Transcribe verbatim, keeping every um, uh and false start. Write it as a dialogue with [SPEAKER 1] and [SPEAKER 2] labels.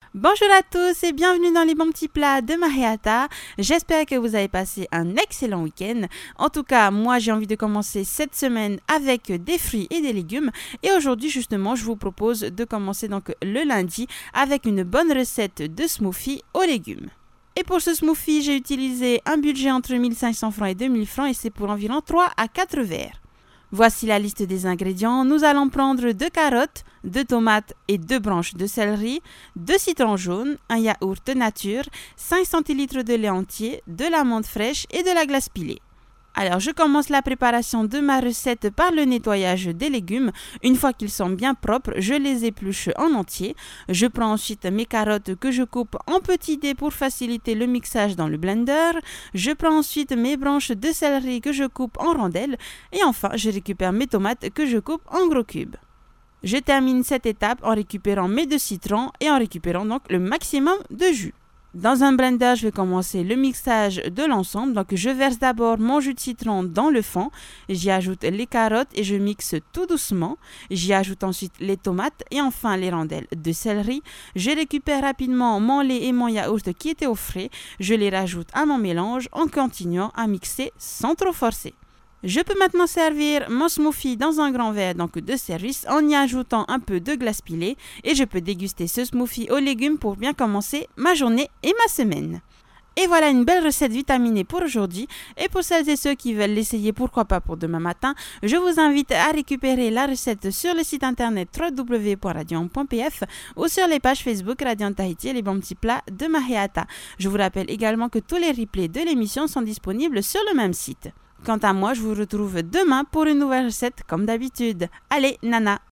[SPEAKER 1] Bonjour à tous et bienvenue dans les bons petits plats de Mariata. J'espère que vous avez passé un excellent week-end. En tout cas, moi j'ai envie de commencer cette semaine avec des fruits et des légumes. Et aujourd'hui justement, je vous propose de commencer donc le lundi avec une bonne recette de smoothie aux légumes. Et pour ce smoothie, j'ai utilisé un budget entre mille cinq cents francs et deux mille francs et c'est pour environ trois à quatre verres. Voici la liste des ingrédients. Nous allons prendre deux carottes, deux tomates et deux branches de céleri, deux citrons jaunes, un yaourt nature, cinq centilitres de lait entier, de l'amande fraîche et de la glace pilée. Alors, je commence la préparation de ma recette par le nettoyage des légumes. Une fois qu'ils sont bien propres, je les épluche en entier. Je prends ensuite mes carottes que je coupe en petits dés pour faciliter le mixage dans le blender. Je prends ensuite mes branches de céleri que je coupe en rondelles. Et enfin, je récupère mes tomates que je coupe en gros cubes. Je termine cette étape en récupérant mes deux citrons et en récupérant donc le maximum de jus. Dans un blender, je vais commencer le mixage de l'ensemble. Donc, je verse d'abord mon jus de citron dans le fond. J'y ajoute les carottes et je mixe tout doucement. J'y ajoute ensuite les tomates et enfin les rondelles de céleri. Je récupère rapidement mon lait et mon yaourt qui étaient au frais. Je les rajoute à mon mélange en continuant à mixer sans trop forcer. Je peux maintenant servir mon smoothie dans un grand verre donc de service en y ajoutant un peu de glace pilée et je peux déguster ce smoothie aux légumes pour bien commencer ma journée et ma semaine. Et voilà une belle recette vitaminée pour aujourd'hui et pour celles et ceux qui veulent l'essayer, pourquoi pas pour demain matin, je vous invite à récupérer la recette sur le site internet w w w point radion point p f ou sur les pages Facebook Radiant Tahiti et les bons petits plats de Mariata. Je vous rappelle également que tous les replays de l'émission sont disponibles sur le même site. Quant à moi, je vous retrouve demain pour une nouvelle recette comme d'habitude. Allez, nana!